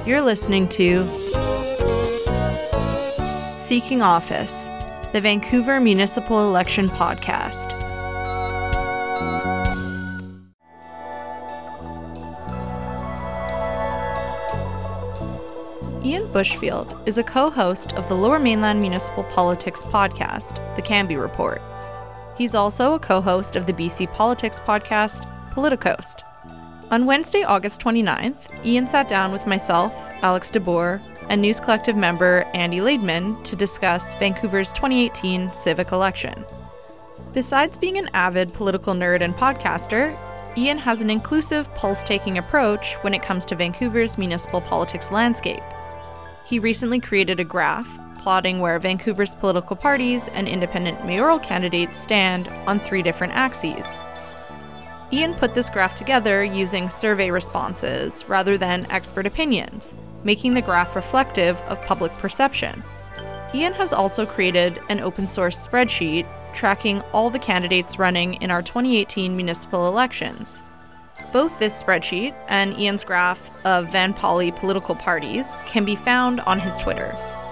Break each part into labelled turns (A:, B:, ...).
A: You're listening to Seeking Office, the Vancouver Municipal Election Podcast. Ian Bushfield is a co-host of the Lower Mainland Municipal Politics podcast, The Canby Report. He's also a co-host of the BC Politics podcast, Politicoast. On Wednesday, August 29th, Ian sat down with myself, Alex DeBoer, and News Collective member Andy Laidman to discuss Vancouver's 2018 civic election. Besides being an avid political nerd and podcaster, Ian has an inclusive, pulse-taking approach when it comes to Vancouver's municipal politics landscape. He recently created a graph plotting where Vancouver's political parties and independent mayoral candidates stand on 3 different axes. Ian put this graph together using survey responses rather than expert opinions, making the graph reflective of public perception. Ian has also created an open-source spreadsheet tracking all the candidates running in our 2018 municipal elections. Both this spreadsheet and Ian's graph of Van Poly political parties can be found on his Twitter.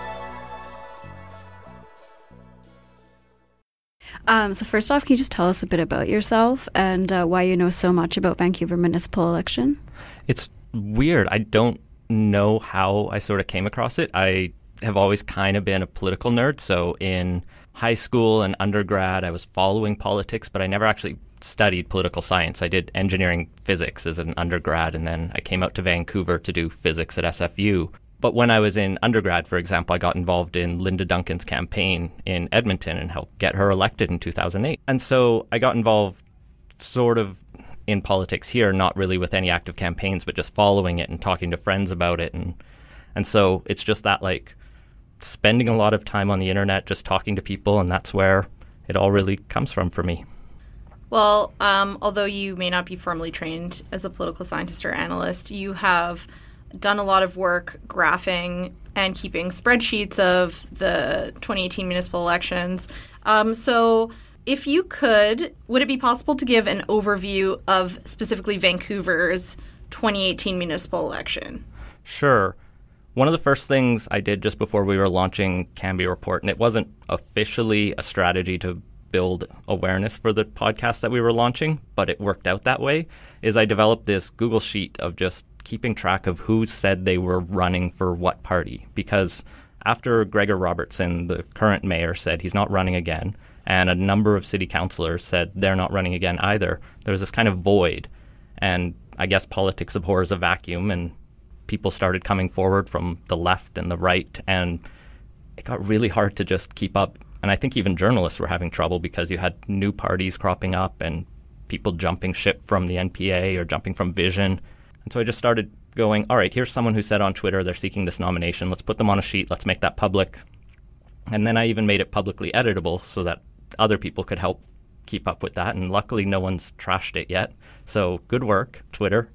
B: So first off, can you just tell us a bit about yourself and why you know so much about Vancouver municipal election?
C: It's weird. I don't know how I sort of came across it. I have always kind of been a political nerd. So in high school and undergrad, I was following politics, but I never actually studied political science. I did engineering physics as an undergrad, and then I came out to Vancouver to do physics at SFU. But when I was in undergrad, for example, I got involved in Linda Duncan's campaign in Edmonton and helped get her elected in 2008. And so I got involved sort of in politics here, not really with any active campaigns, but just following it and talking to friends about it. And so it's just that, like, spending a lot of time on the internet, just talking to people, and that's where it all really comes from for me.
A: Well, although you may not be formally trained as a political scientist or analyst, you have done a lot of work graphing and keeping spreadsheets of the 2018 municipal elections. So if you could, would it be possible to give an overview of specifically Vancouver's 2018 municipal election?
C: Sure. One of the first things I did just before we were launching Canby Report, and it wasn't officially a strategy to build awareness for the podcast that we were launching, but it worked out that way, is I developed this Google Sheet of just keeping track of who said they were running for what party. Because after Gregor Robertson, the current mayor, said he's not running again, and a number of city councillors said they're not running again either, there was this kind of void. And I guess politics abhors a vacuum, and people started coming forward from the left and the right, and it got really hard to just keep up. And I think even journalists were having trouble because you had new parties cropping up and people jumping ship from the NPA or jumping from Vision. And so I just started going, all right, here's someone who said on Twitter they're seeking this nomination. Let's put them on a sheet. Let's make that public. And then I even made it publicly editable so that other people could help keep up with that. And luckily, no one's trashed it yet. So good work, Twitter.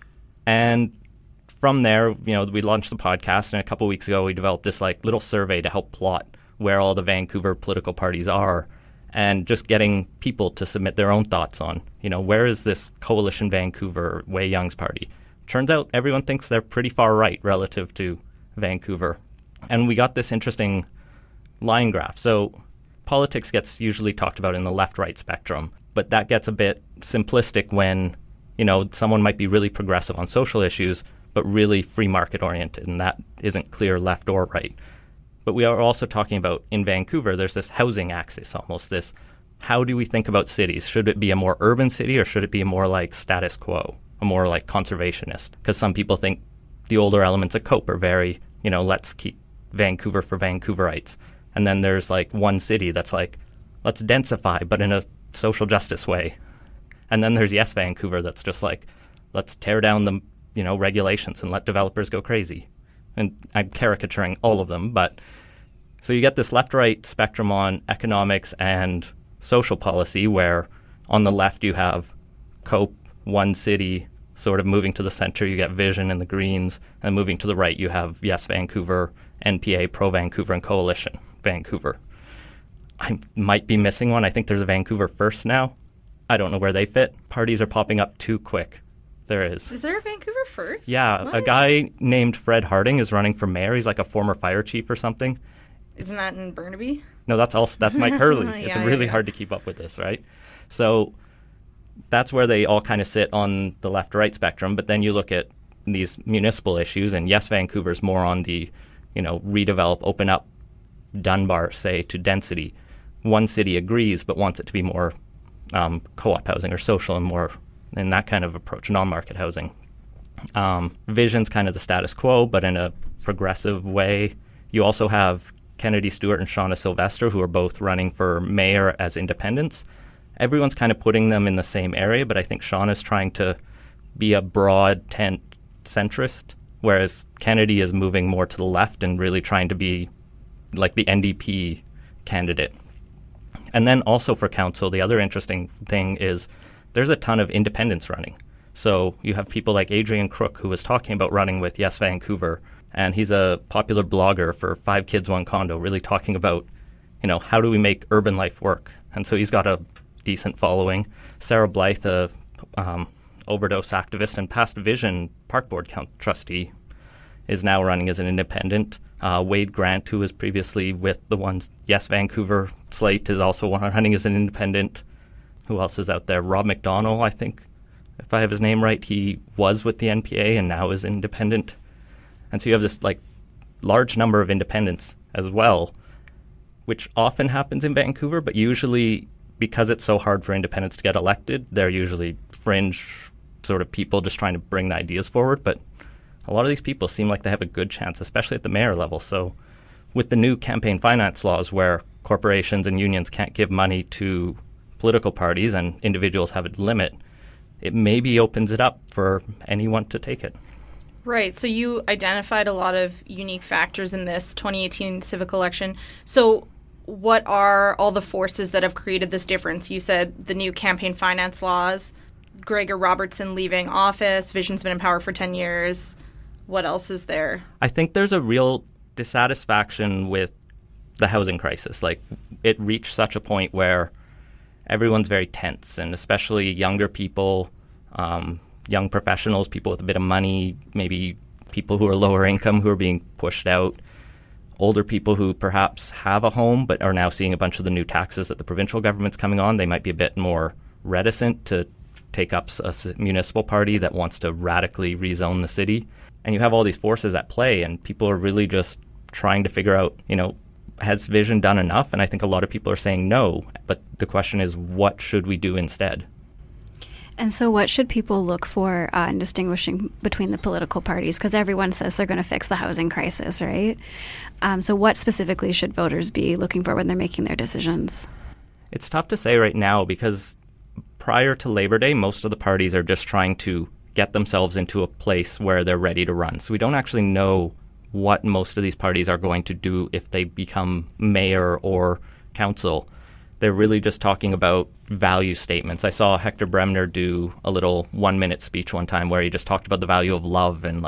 C: And from there, we launched the podcast. And a couple weeks ago, we developed this little survey to help plot where all the Vancouver political parties are, and just getting people to submit their own thoughts on, where is this Coalition Vancouver, Wei Young's party? Turns out everyone thinks they're pretty far right relative to Vancouver. And we got this interesting line graph. So politics gets usually talked about in the left-right spectrum, but that gets a bit simplistic when, someone might be really progressive on social issues, but really free market oriented, and that isn't clear left or right. But we are also talking about, in Vancouver, there's this housing axis, almost this, how do we think about cities? Should it be a more urban city, or should it be more like status quo, a more like conservationist? Because some people think the older elements of COPE are very, let's keep Vancouver for Vancouverites. And then there's one city that's let's densify, but in a social justice way. And then there's Yes Vancouver that's just let's tear down the, regulations and let developers go crazy. And I'm caricaturing all of them, but so you get this left-right spectrum on economics and social policy, where on the left you have COPE, one city, sort of moving to the center, you get Vision and the Greens, and moving to the right you have Yes Vancouver, NPA, Pro-Vancouver, and Coalition Vancouver. I might be missing one. I think there's a Vancouver First now. I don't know where they fit. Parties are popping up too quick. There is.
A: Is there a Vancouver First?
C: Yeah,
A: What?
C: a guy named Fred Harding is running for mayor. He's like a former fire chief or something.
A: Isn't that in Burnaby?
C: No, that's Mike Hurley. It's
A: Yeah,
C: really
A: yeah.
C: hard to keep up with this, right? So that's where they all kind of sit on the left-right spectrum. But then you look at these municipal issues, and yes, Vancouver's more on the, redevelop, open up Dunbar, say, to density. One city agrees but wants it to be more co-op housing or social and more in that kind of approach, non-market housing. Vision's kind of the status quo, but in a progressive way. You also have Kennedy Stewart and Shauna Sylvester, who are both running for mayor as independents. Everyone's kind of putting them in the same area, but I think Shauna's trying to be a broad tent centrist, whereas Kennedy is moving more to the left and really trying to be like the NDP candidate. And then also for council, the other interesting thing is there's a ton of independents running. So you have people like Adrian Crook, who was talking about running with Yes Vancouver, and he's a popular blogger for 5 Kids, 1 Condo, really talking about, how do we make urban life work? And so he's got a decent following. Sarah Blythe, a overdose activist and past Vision Park Board trustee, is now running as an independent. Wade Grant, who was previously with the ones Yes Vancouver slate, is also running as an independent. Who else is out there? Rob McDonnell, I think, if I have his name right. He was with the NPA and now is independent. And so you have this large number of independents as well, which often happens in Vancouver, but usually because it's so hard for independents to get elected, they're usually fringe sort of people just trying to bring the ideas forward. But a lot of these people seem like they have a good chance, especially at the mayor level. So with the new campaign finance laws where corporations and unions can't give money to political parties and individuals have a limit, it maybe opens it up for anyone to take it.
A: Right. So you identified a lot of unique factors in this 2018 civic election. So what are all the forces that have created this difference? You said the new campaign finance laws, Gregor Robertson leaving office, Vision's been in power for 10 years. What else is there?
C: I think there's a real dissatisfaction with the housing crisis. Like, it reached such a point where everyone's very tense, and especially younger people, young professionals, people with a bit of money, maybe people who are lower income who are being pushed out, older people who perhaps have a home but are now seeing a bunch of the new taxes that the provincial government's coming on. They might be a bit more reticent to take up a municipal party that wants to radically rezone the city. And you have all these forces at play, and people are really just trying to figure out, has Vision done enough? And I think a lot of people are saying no, but the question is, what should we do instead?
B: And so what should people look for in distinguishing between the political parties? Because everyone says they're going to fix the housing crisis, right? So what specifically should voters be looking for when they're making their decisions?
C: It's tough to say right now because prior to Labor Day, most of the parties are just trying to get themselves into a place where they're ready to run. So we don't actually know what most of these parties are going to do if they become mayor or council. They're really just talking about value statements. I saw Hector Bremner do a little 1-minute speech one time where he just talked about the value of love and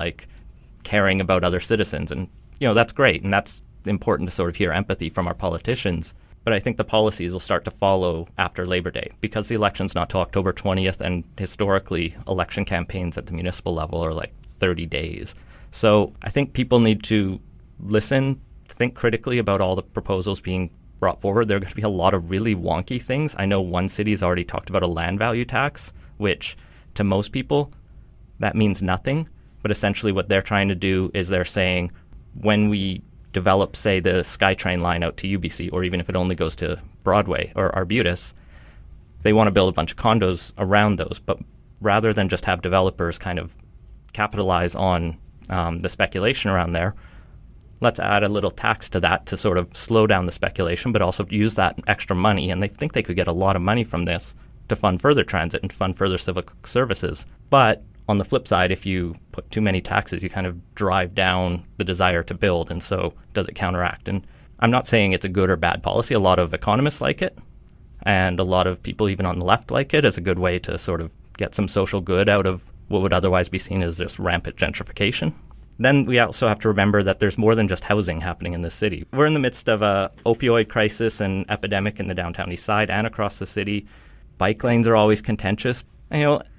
C: caring about other citizens. And, that's great. And that's important to sort of hear empathy from our politicians. But I think the policies will start to follow after Labor Day because the election's not till October 20th. And historically, election campaigns at the municipal level are 30 days. So I think people need to listen, think critically about all the proposals being brought forward. There are going to be a lot of really wonky things. I know one city's already talked about a land value tax, which to most people, that means nothing. But essentially what they're trying to do is they're saying when we develop, say, the SkyTrain line out to UBC, or even if it only goes to Broadway or Arbutus, they want to build a bunch of condos around those. But rather than just have developers kind of capitalize on the speculation around there, let's add a little tax to that to sort of slow down the speculation, but also use that extra money. And they think they could get a lot of money from this to fund further transit and fund further civic services. But on the flip side, if you put too many taxes, you kind of drive down the desire to build. And so does it counteract? And I'm not saying it's a good or bad policy. A lot of economists like it. And a lot of people even on the left like it as a good way to sort of get some social good out of what would otherwise be seen as just rampant gentrification. Then we also have to remember that there's more than just housing happening in this city. We're in the midst of a opioid crisis and epidemic in the downtown east side and across the city. Bike lanes are always contentious.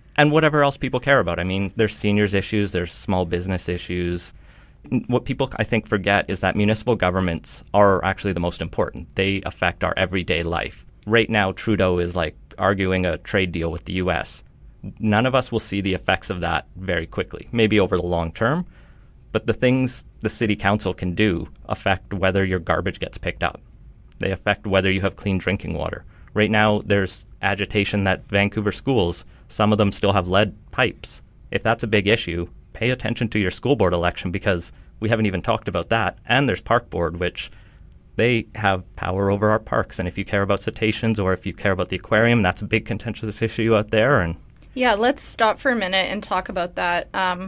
C: And whatever else people care about. I mean, there's seniors issues, there's small business issues. What people, I think, forget is that municipal governments are actually the most important. They affect our everyday life. Right now, Trudeau is like arguing a trade deal with the U.S. None of us will see the effects of that very quickly, maybe over the long term. But the things the city council can do affect whether your garbage gets picked up. They affect whether you have clean drinking water. Right now, there's agitation that Vancouver schools, some of them still have lead pipes. If that's a big issue, pay attention to your school board election, because we haven't even talked about that. And there's Park Board, which they have power over our parks. And if you care about cetaceans or if you care about the aquarium, that's a big contentious issue out there. And
A: yeah, let's stop for a minute and talk about that.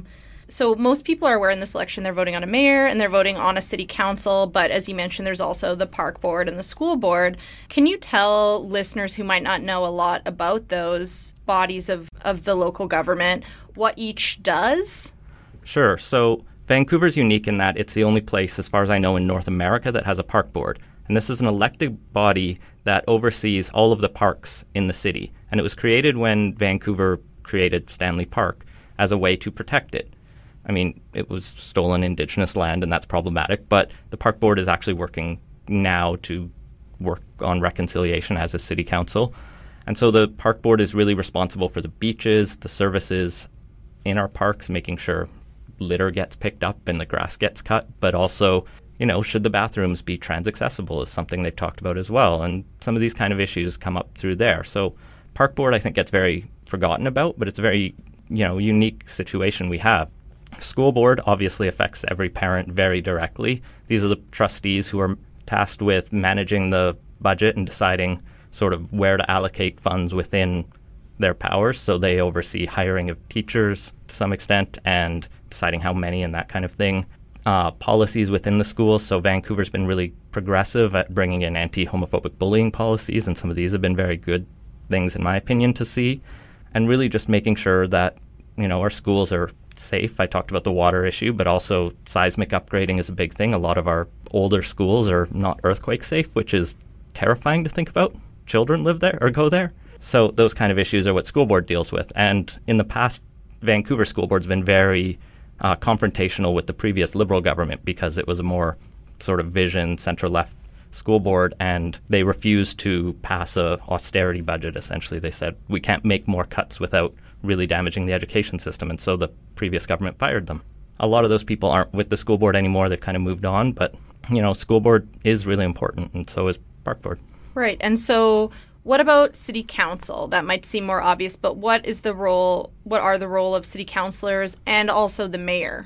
A: So most people are aware in this election they're voting on a mayor and they're voting on a city council. But as you mentioned, there's also the park board and the school board. Can you tell listeners who might not know a lot about those bodies of the local government what each does?
C: Sure. So Vancouver's unique in that it's the only place, as far as I know, in North America that has a park board. And this is an elected body that oversees all of the parks in the city. And it was created when Vancouver created Stanley Park as a way to protect it. I mean, it was stolen Indigenous land, and that's problematic. But the park board is actually working now to work on reconciliation as a city council. And so the park board is really responsible for the beaches, the services in our parks, making sure litter gets picked up and the grass gets cut. But also, you know, should the bathrooms be trans accessible is something they've talked about as well. And some of these kind of issues come up through there. So park board, I think, gets very forgotten about, but it's a very, unique situation we have. School board obviously affects every parent very directly. These are the trustees who are tasked with managing the budget and deciding sort of where to allocate funds within their powers. So they oversee hiring of teachers to some extent and deciding how many and that kind of thing. Policies within the schools. So Vancouver's been really progressive at bringing in anti-homophobic bullying policies, and some of these have been very good things, in my opinion, to see. And really just making sure that, our schools are safe. I talked about the water issue, but also seismic upgrading is a big thing. A lot of our older schools are not earthquake safe, which is terrifying to think about. Children live there or go there. So those kind of issues are what school board deals with. And in the past, Vancouver school board's been very confrontational with the previous Liberal government because it was a more sort of vision, center-left school board, and they refused to pass a austerity budget, essentially. They said, we can't make more cuts without really damaging the education system, and so the previous government fired them. A lot of those people aren't with the school board anymore. They've kind of moved on, but, school board is really important, and so is park board.
A: Right, and so what about city council? That might seem more obvious, but what are the role of city councillors and also the mayor?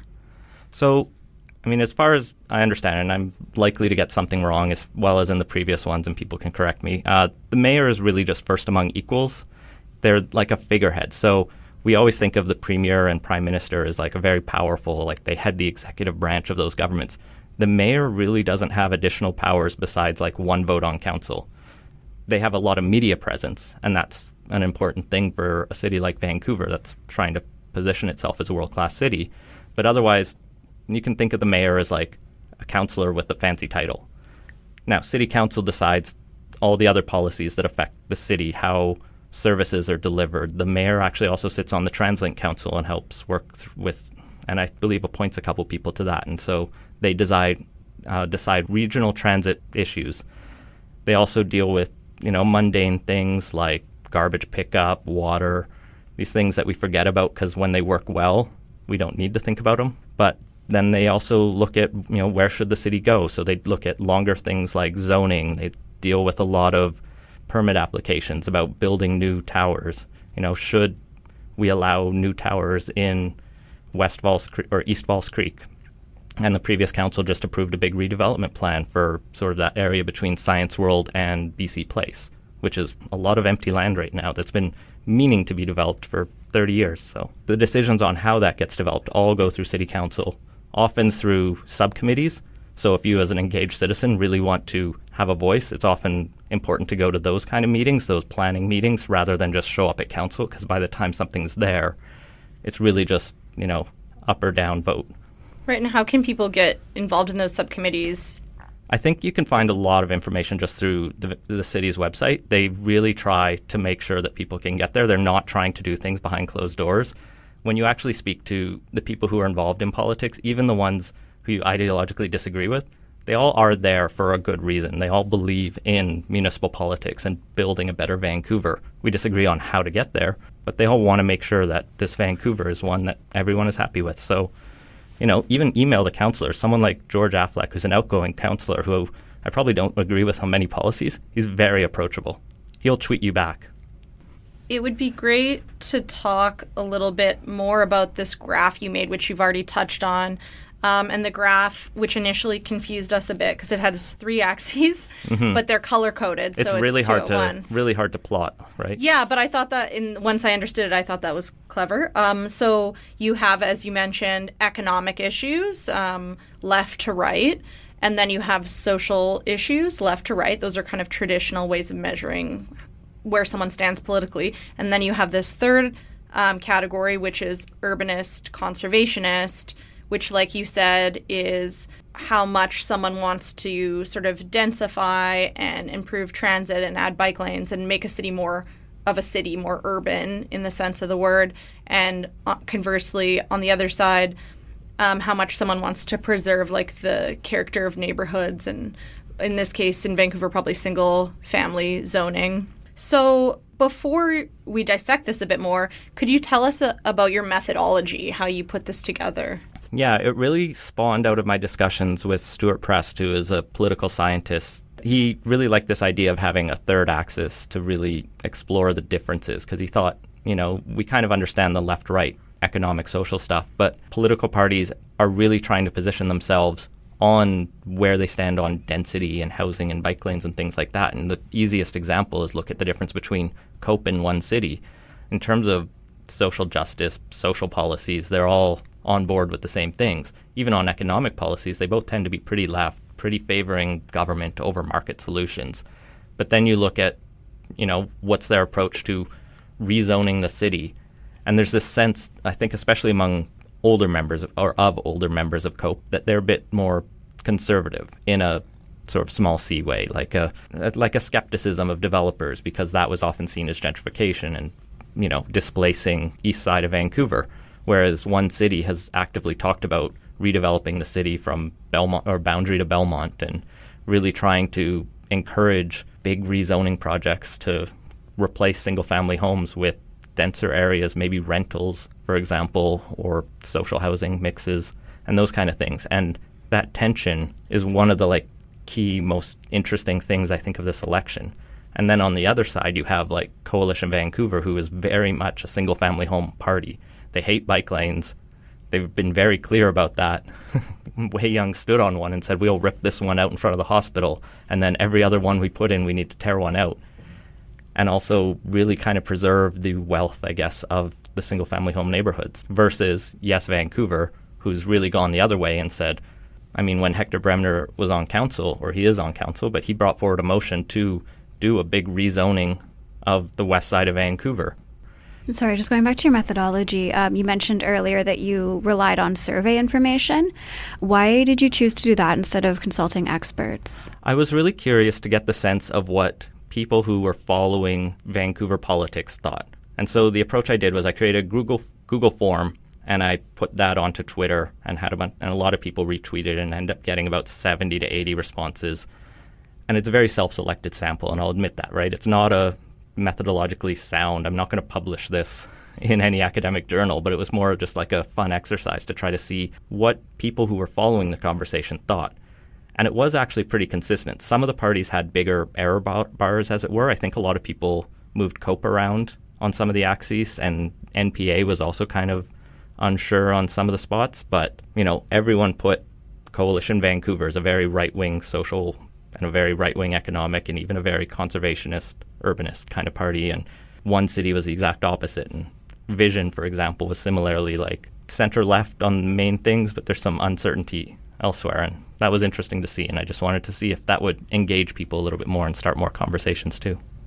C: So, as far as I understand, and I'm likely to get something wrong as well as in the previous ones, and people can correct me, the mayor is really just first among equals. They're like a figurehead. So we always think of the premier and prime minister as like a very powerful, like they head the executive branch of those governments. The mayor really doesn't have additional powers besides like one vote on council. They have a lot of media presence, and that's an important thing for a city like Vancouver that's trying to position itself as a world-class city. But otherwise, you can think of the mayor as like a councillor with a fancy title. Now, city council decides all the other policies that affect the city, how services are delivered. The mayor actually also sits on the TransLink Council and helps work with, and I believe appoints a couple people to that. And so they decide regional transit issues. They also deal with, mundane things like garbage pickup, water, these things that we forget about because when they work well, we don't need to think about them. But then they also look at, where should the city go? So they look at longer things like zoning. They deal with a lot of permit applications about building new towers. Should we allow new towers in West Falls or East Falls Creek? And the previous council just approved a big redevelopment plan for sort of that area between Science World and BC Place, which is a lot of empty land right now that's been meaning to be developed for 30 years. So the decisions on how that gets developed all go through city council, often through subcommittees. So if you as an engaged citizen really want to have a voice, it's often important to go to those kind of meetings, those planning meetings, rather than just show up at council, because by the time something's there, it's really just, up or down vote.
A: Right, and how can people get involved in those subcommittees?
C: I think you can find a lot of information just through the city's website. They really try to make sure that people can get there. They're not trying to do things behind closed doors. When you actually speak to the people who are involved in politics, even the ones who you ideologically disagree with, they all are there for a good reason. They all believe in municipal politics and building a better Vancouver. We disagree on how to get there, but they all want to make sure that this Vancouver is one that everyone is happy with. So, even email the councillors. Someone like George Affleck, who's an outgoing councillor who I probably don't agree with on many policies, he's very approachable. He'll tweet you back.
A: It would be great to talk a little bit more about this graph you made, which you've already touched on. And the graph, which initially confused us a bit because it has 3 axes, but they're color-coded.
C: It's really hard to plot, right?
A: Yeah, but I thought that once I understood it, I thought that was clever. So you have, as you mentioned, economic issues, left to right, and then you have social issues, left to right. Those are kind of traditional ways of measuring where someone stands politically. And then you have this third category, which is urbanist, conservationist, which, like you said, is how much someone wants to sort of densify and improve transit and add bike lanes and make a city more urban in the sense of the word. And conversely, on the other side, how much someone wants to preserve like the character of neighborhoods, and in this case, in Vancouver, probably single family zoning. So before we dissect this a bit more, could you tell us about your methodology, how you put this together?
C: Yeah, it really spawned out of my discussions with Stuart Prest, who is a political scientist. He really liked this idea of having a third axis to really explore the differences, because he thought, we kind of understand the left-right economic, social stuff, but political parties are really trying to position themselves on where they stand on density and housing and bike lanes and things like that. And the easiest example is look at the difference between COPE and One City. In terms of social justice, social policies, they're all on board with the same things. Even on economic policies, they both tend to be pretty left, pretty favoring government over market solutions. But then you look at, what's their approach to rezoning the city. And there's this sense, I think, especially among older members of COPE, that they're a bit more conservative in a sort of small c way, like a skepticism of developers, because that was often seen as gentrification and, displacing east side of Vancouver. Whereas One City has actively talked about redeveloping the city from Belmont or Boundary to Belmont and really trying to encourage big rezoning projects to replace single-family homes with denser areas, maybe rentals, for example, or social housing mixes and those kind of things. And that tension is one of the key, most interesting things I think of this election. And then on the other side, you have Coalition Vancouver, who is very much a single-family home party. They hate bike lanes. They've been very clear about that. Wei Young stood on one and said, we'll rip this one out in front of the hospital, and then every other one we put in, we need to tear one out. And also really kind of preserve the wealth, I guess, of the single-family home neighborhoods versus Yes Vancouver, who's really gone the other way and said, when Hector Bremner was on council, or he is on council, but he brought forward a motion to do a big rezoning of the west side of Vancouver.
B: Sorry, just going back to your methodology, you mentioned earlier that you relied on survey information. Why did you choose to do that instead of consulting experts?
C: I was really curious to get the sense of what people who were following Vancouver politics thought. And so the approach I did was I created a Google form, and I put that onto Twitter and and a lot of people retweeted and ended up getting about 70 to 80 responses. And it's a very self-selected sample, and I'll admit that, right? It's not a methodologically sound. I'm not going to publish this in any academic journal, but it was more just like a fun exercise to try to see what people who were following the conversation thought. And it was actually pretty consistent. Some of the parties had bigger error bars, as it were. I think a lot of people moved COPE around on some of the axes, and NPA was also kind of unsure on some of the spots. But, everyone put Coalition Vancouver as a very right-wing social and a very right-wing economic and even a very conservationist, urbanist kind of party. And One City was the exact opposite. And Vision, for example, was similarly center-left on the main things, but there's some uncertainty elsewhere. And that was interesting to see. And I just wanted to see if that would engage people a little bit more and start more conversations too.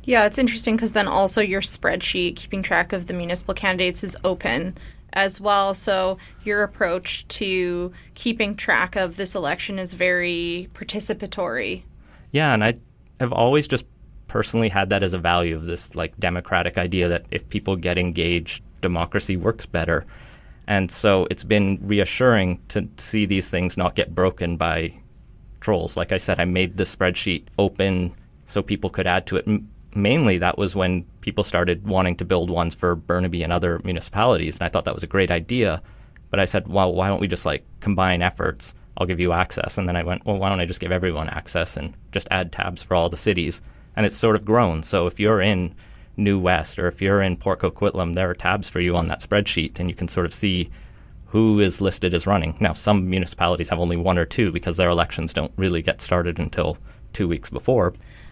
A: Yeah, it's interesting because then also your spreadsheet, keeping track of the municipal candidates, is open as well. So your approach to keeping track of this election is very participatory.
C: Yeah, and I have always just personally had that as a value of this like democratic idea that if people get engaged, democracy works better. And so it's been reassuring to see these things not get broken by trolls. Like I said, I made the spreadsheet open so people could add to it. Mainly that was when people started wanting to build ones for Burnaby and other municipalities, and I thought that was a great idea. But I said, well, why don't we just like combine efforts? I'll give you access. And then I went, well, why don't I just give everyone access and just add tabs for all the cities? And it's sort of grown. So if you're in New West or if you're in Port Coquitlam, there are tabs for you on that spreadsheet, and you can sort of see who is listed as running. Now, some municipalities have only one or two because their elections don't really get started until 2 weeks before.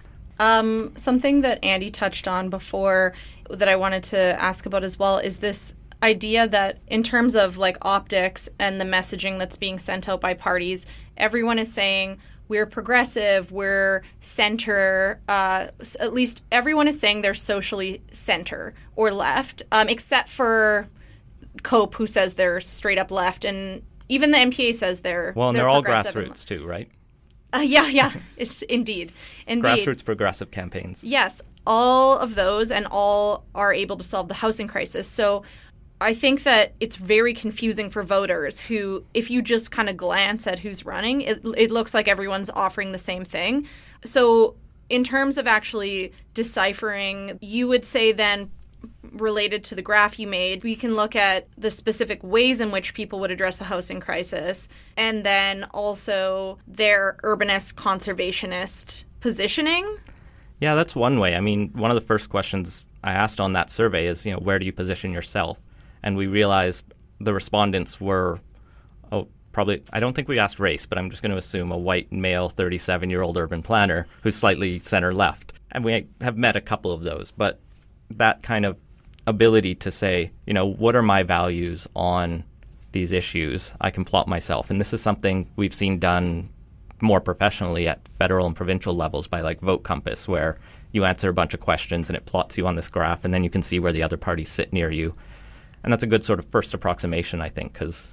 A: Something that Andy touched on before that I wanted to ask about as well is this idea that in terms of like optics and the messaging that's being sent out by parties, everyone is saying we're progressive, we're center, at least everyone is saying they're socially center or left, except for COPE, who says they're straight up left, and even the MPA says they're
C: they're all grassroots too, right?
A: Yeah, it's indeed.
C: Grassroots progressive campaigns.
A: Yes, all of those, and all are able to solve the housing crisis. So I think that it's very confusing for voters who, if you just kind of glance at who's running, it looks like everyone's offering the same thing. So in terms of actually deciphering, you would say then, related to the graph you made, we can look at the specific ways in which people would address the housing crisis, and then also their urbanist conservationist positioning.
C: Yeah, that's one way. I mean, one of the first questions I asked on that survey is, where do you position yourself? And we realized the respondents were, probably, I don't think we asked race, but I'm just going to assume a white male 37-year-old urban planner who's slightly center left. And we have met a couple of those, but that kind of ability to say, what are my values on these issues? I can plot myself. And this is something we've seen done more professionally at federal and provincial levels by like Vote Compass, where you answer a bunch of questions and it plots you on this graph, and then you can see where the other parties sit near you. And that's a good sort of first approximation, I think, because,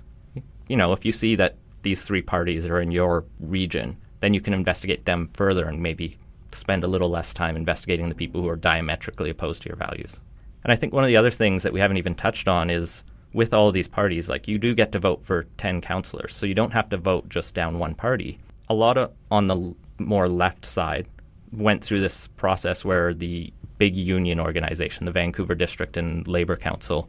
C: if you see that these three parties are in your region, then you can investigate them further and maybe spend a little less time investigating the people who are diametrically opposed to your values. And I think one of the other things that we haven't even touched on is with all of these parties, like you do get to vote for 10 councillors, so you don't have to vote just down one party. A lot of on the more left side went through this process where the big union organization, the Vancouver District and Labour Council,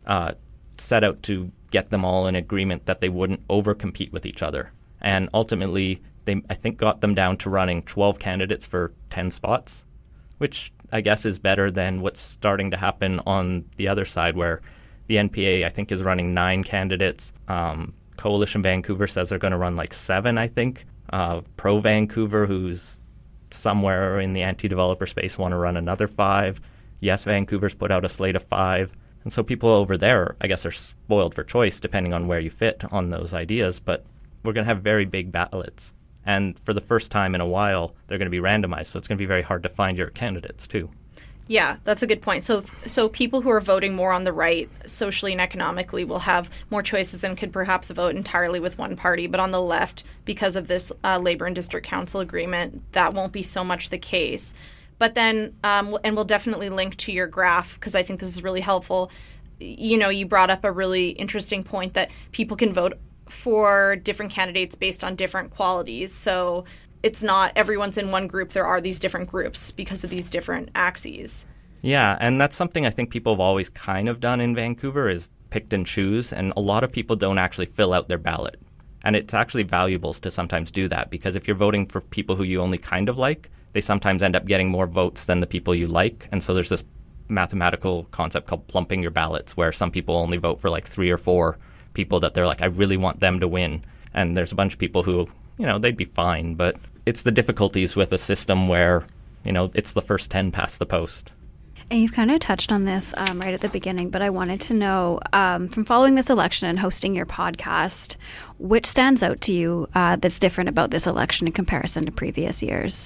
C: set out to get them all in agreement that they wouldn't overcompete with each other. And ultimately, they, I think, got them down to running 12 candidates for 10 spots, which I guess is better than what's starting to happen on the other side, where the NPA, I think, is running 9 candidates. Coalition Vancouver says they're going to run like 7, I think. Pro Vancouver, who's somewhere in the anti-developer space, want to run another 5. Yes, Vancouver's put out a slate of 5. And so people over there, I guess, are spoiled for choice depending on where you fit on those ideas. But we're going to have very big ballots. And for the first time in a while, they're going to be randomized. So it's going to be very hard to find your candidates, too.
A: Yeah, that's a good point. So people who are voting more on the right, socially and economically, will have more choices and could perhaps vote entirely with one party. But on the left, because of this Labour and District Council agreement, that won't be so much the case. But then, and we'll definitely link to your graph, because I think this is really helpful. You brought up a really interesting point that people can vote for different candidates based on different qualities. So it's not everyone's in one group. There are these different groups because of these different axes.
C: Yeah, and that's something I think people have always kind of done in Vancouver, is picked and choose. And a lot of people don't actually fill out their ballot. And it's actually valuable to sometimes do that, because if you're voting for people who you only kind of like, they sometimes end up getting more votes than the people you like. And so there's this mathematical concept called plumping your ballots, where some people only vote for like 3 or 4 people that they're like, I really want them to win. And there's a bunch of people who, they'd be fine. But it's the difficulties with a system where, it's the first 10 past the post.
B: And you've kind of touched on this right at the beginning, but I wanted to know, from following this election and hosting your podcast, which stands out to you that's different about this election in comparison to previous years?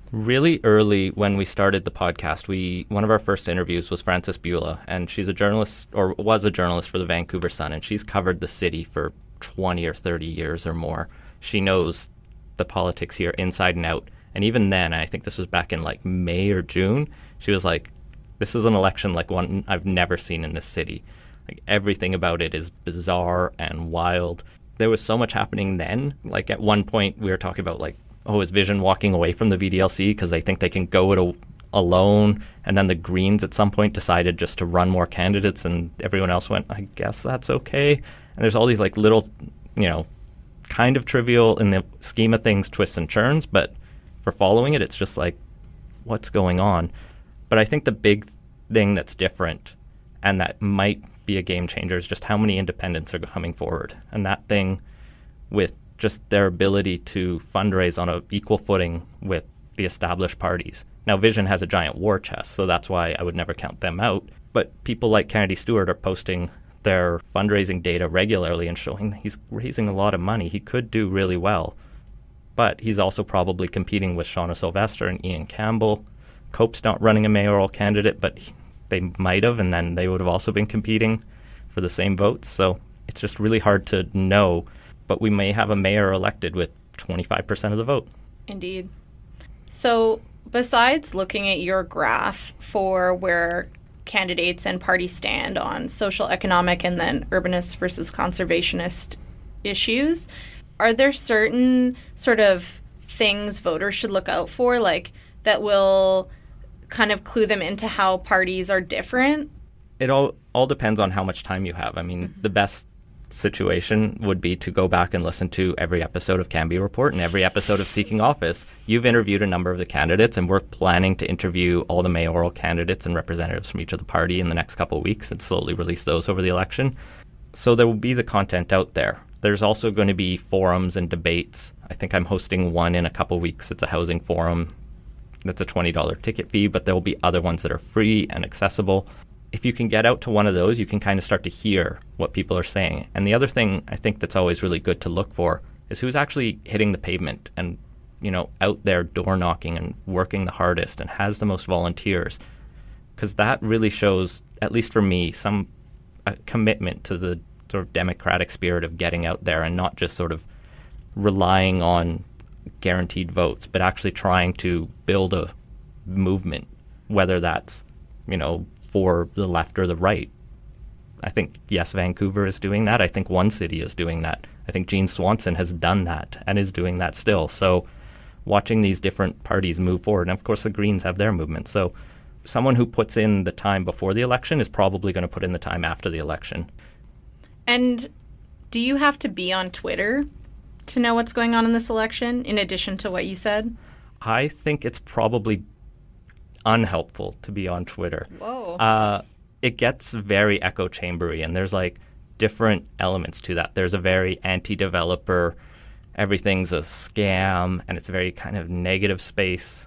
C: Really early when we started the podcast, one of our first interviews was Frances Beulah, and she's a journalist, or was a journalist for the Vancouver Sun, and she's covered the city for 20 or 30 years or more. She knows the politics here inside and out. And even then, I think this was back in like May or June, she was like, this is an election like one I've never seen in this city. Like everything about it is bizarre and wild. There was so much happening then. Like at one point we were talking about like, oh, is Vision walking away from the VDLC because they think they can go it alone? And then the Greens at some point decided just to run more candidates, and everyone else went, I guess that's okay. And there's all these like little, kind of trivial in the scheme of things twists and turns, but for following it, it's just like, what's going on? But I think the big thing that's different and that might be a game changer is just how many independents are coming forward. And that thing with just their ability to fundraise on an equal footing with the established parties. Now, Vision has a giant war chest, so that's why I would never count them out. But people like Kennedy Stewart are posting their fundraising data regularly and showing that he's raising a lot of money. He could do really well. But he's also probably competing with Shauna Sylvester and Ian Campbell. Cope's not running a mayoral candidate, but they might have, and then they would have also been competing for the same votes. So it's just really hard to know. But we may have a mayor elected with 25% of the vote.
A: Indeed. So besides looking at your graph for where candidates and parties stand on social, economic, and then urbanist versus conservationist issues, are there certain sort of things voters should look out for, like that will kind of clue them into how parties are different?
C: It all depends on how much time you have. I mean, the best situation would be to go back and listen to every episode of Canby Report and every episode of Seeking Office. You've interviewed a number of the candidates, and we're planning to interview all the mayoral candidates and representatives from each of the party in the next couple of weeks and slowly release those over the election. So there will be the content out there. There's also going to be forums and debates. I think I'm hosting one in a couple of weeks. It's a housing forum. That's a $20 ticket fee, but there will be other ones that are free and accessible. If you can get out to one of those, you can kind of start to hear what people are saying. And the other thing I think that's always really good to look for is who's actually hitting the pavement and, out there door knocking and working the hardest and has the most volunteers. Because that really shows, at least for me, some commitment to the sort of democratic spirit of getting out there and not just sort of relying on guaranteed votes, but actually trying to build a movement, whether that's, for the left or the right. I think, yes, Vancouver is doing that. I think one city is doing that. I think Jean Swanson has done that and is doing that still. So watching these different parties move forward, and of course the Greens have their movement. So someone who puts in the time before the election is probably going to put in the time after the election.
A: And do you have to be on Twitter to know what's going on in this election, in addition to what you said?
C: I think it's probably unhelpful to be on Twitter.
A: Whoa.
C: It gets very echo chambery, and there's like different elements to that. There's a very anti-developer, everything's a scam, and it's a very kind of negative space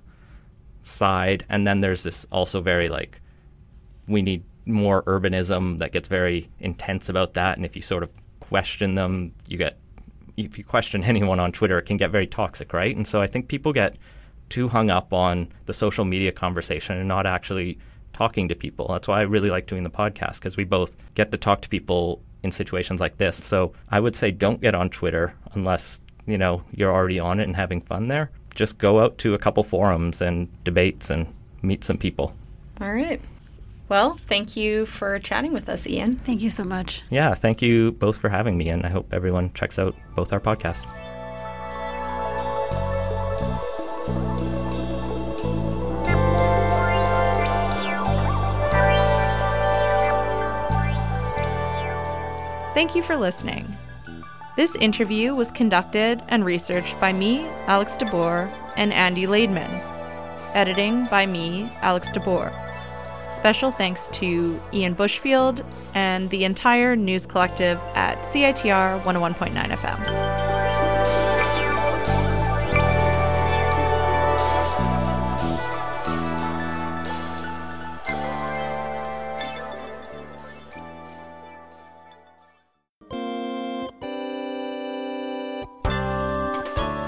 C: side. And then there's this also very like, we need more urbanism that gets very intense about that. And if you sort of question them, if you question anyone on Twitter, it can get very toxic, right? And so I think people get too hung up on the social media conversation and not actually talking to people. That's why I really like doing the podcast, because we both get to talk to people in situations like this. So I would say don't get on Twitter unless, you're already on it and having fun there. Just go out to a couple forums and debates and meet some people.
A: All right. Well, thank you for chatting with us, Ian.
B: Thank you so much.
C: Yeah, thank you both for having me, and I hope everyone checks out both our podcasts.
A: Thank you for listening. This interview was conducted and researched by me, Alex DeBoer, and Andy Laidman. Editing by me, Alex DeBoer. Special thanks to Ian Bushfield and the entire news collective at CITR 101.9 FM.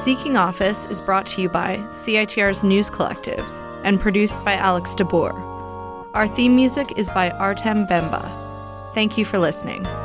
A: Seeking Office is brought to you by CITR's News Collective and produced by Alex DeBoer. Our theme music is by Artem Bemba. Thank you for listening.